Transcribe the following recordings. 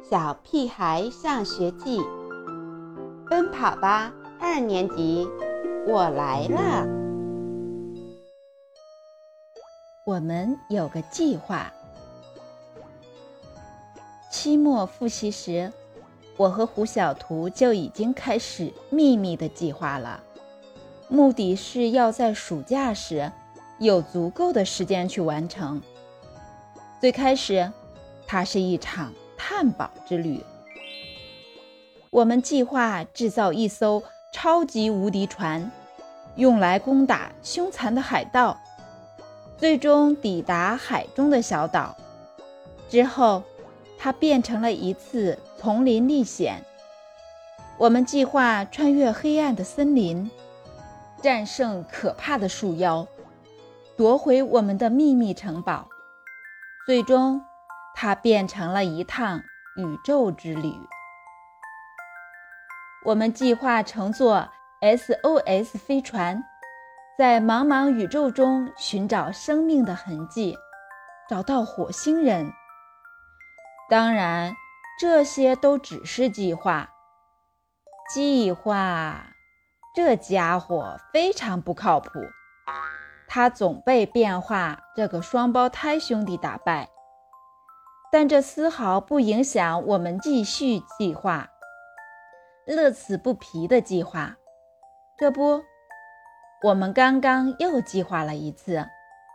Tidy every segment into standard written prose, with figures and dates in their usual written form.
小屁孩上学记，奔跑吧2年级，我来了。 我们有个计划。期末复习时，我和胡小图就已经开始秘密的计划了，目的是要在暑假时有足够的时间去完成。最开始，它是一场探宝之旅。我们计划制造一艘超级无敌船，用来攻打凶残的海盗，最终抵达海中的小岛。之后，它变成了一次丛林历险。我们计划穿越黑暗的森林，战胜可怕的树妖，夺回我们的秘密城堡。最终，它变成了一趟宇宙之旅。我们计划乘坐 SOS 飞船，在茫茫宇宙中寻找生命的痕迹，找到火星人。当然，这些都只是计划。这家伙非常不靠谱，他总被变化这个双胞胎兄弟打败。但这丝毫不影响我们继续计划，乐此不疲的计划。这不，我们刚刚又计划了一次。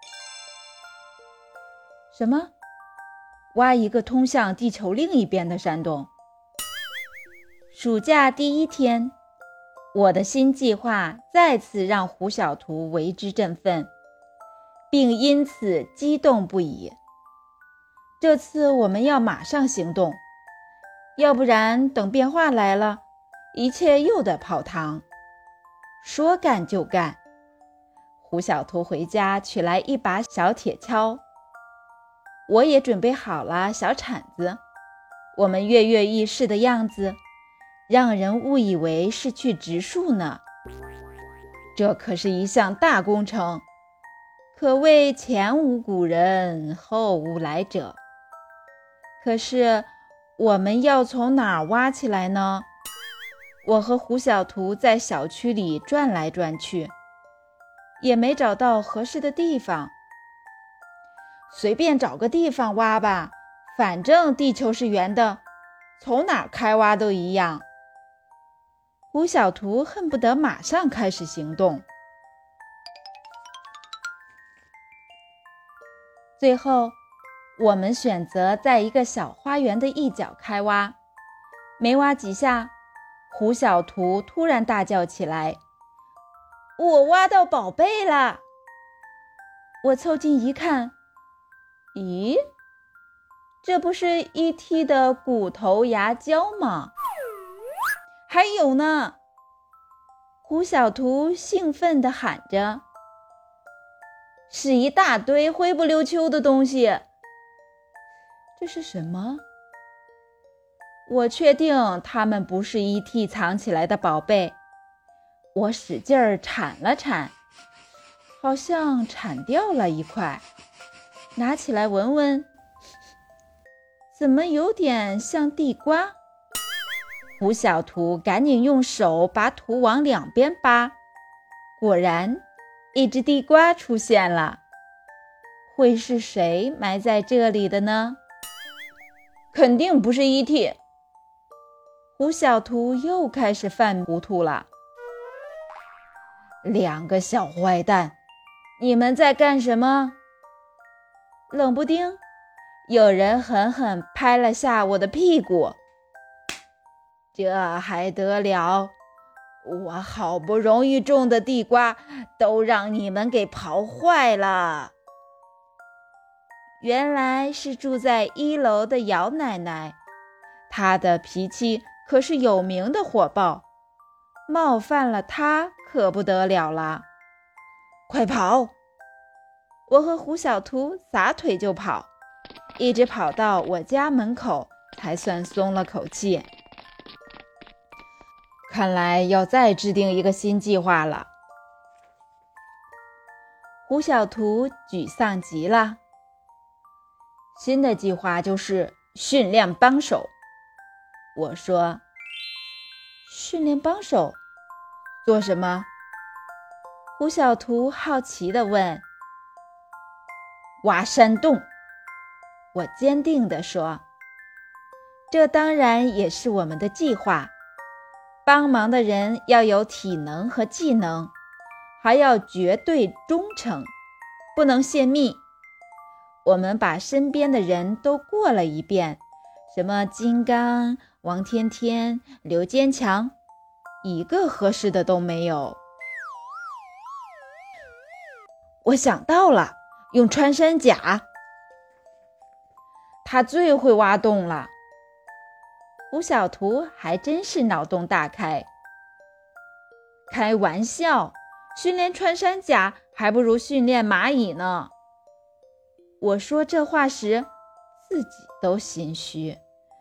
什么？挖一个通向地球另一边的山洞。暑假第1天，我的新计划再次让胡小图为之振奋，并因此激动不已。这次我们要马上行动，要不然等变化来了，一切又得泡汤。说干就干，胡小图回家取来一把小铁锹，我也准备好了小铲子。我们跃跃欲试的样子，让人误以为是去植树呢。这可是一项大工程，可谓前无古人，后无来者。可是我们要从哪儿挖起来呢？我和胡小图在小区里转来转去，也没找到合适的地方。随便找个地方挖吧，反正地球是圆的，从哪儿开挖都一样。胡小图恨不得马上开始行动。最后，我们选择在一个小花园的一角开挖。没挖几下，胡小图突然大叫起来：“我挖到宝贝了！”我凑近一看，咦，这不是 ET 的骨头牙胶吗？还有呢！胡小图兴奋地喊着，是一大堆灰不溜秋的东西。这是什么？我确定它们不是 ET 藏起来的宝贝。我使劲儿铲了铲，好像铲掉了一块，拿起来闻闻，怎么有点像地瓜？胡小图赶紧用手把土往两边扒，果然，一只地瓜出现了。会是谁埋在这里的呢？肯定不是 ET。胡小图又开始犯糊涂了。2个小坏蛋，你们在干什么？冷不丁，有人狠狠拍了下我的屁股。这还得了？我好不容易种的地瓜都让你们给刨坏了。原来是住在1楼的姚奶奶，她的脾气可是有名的火爆，冒犯了她可不得了了。快跑！我和胡小图撒腿就跑，一直跑到我家门口才算松了口气。看来要再制定一个新计划了。胡小图沮丧极了。新的计划就是训练帮手， 我说：“训练帮手，做什么？”胡小图好奇地问。挖山洞，我坚定地说。这当然也是我们的计划。帮忙的人要有体能和技能，还要绝对忠诚，不能泄密。我们把身边的人都过了一遍，什么金刚、王天天、刘坚强，一个合适的都没有。我想到了，用穿山甲。他最会挖洞了。胡小图还真是脑洞大开。开玩笑，训练穿山甲还不如训练蚂蚁呢。我说这话时，自己都心虚。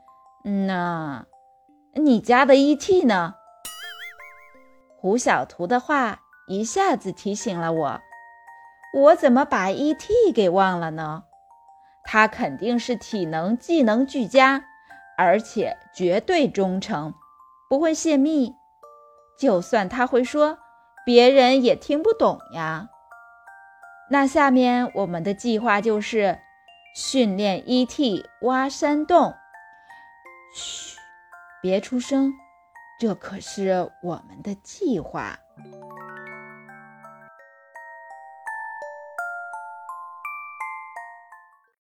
你家的 ET 呢？胡小图的话一下子提醒了我，我怎么把 ET 给忘了呢？他肯定是体能技能俱佳，而且绝对忠诚，不会泄密。就算他会说，别人也听不懂呀。那下面我们的计划就是训练 ET 挖山洞。嘘，别出声，这可是我们的计划。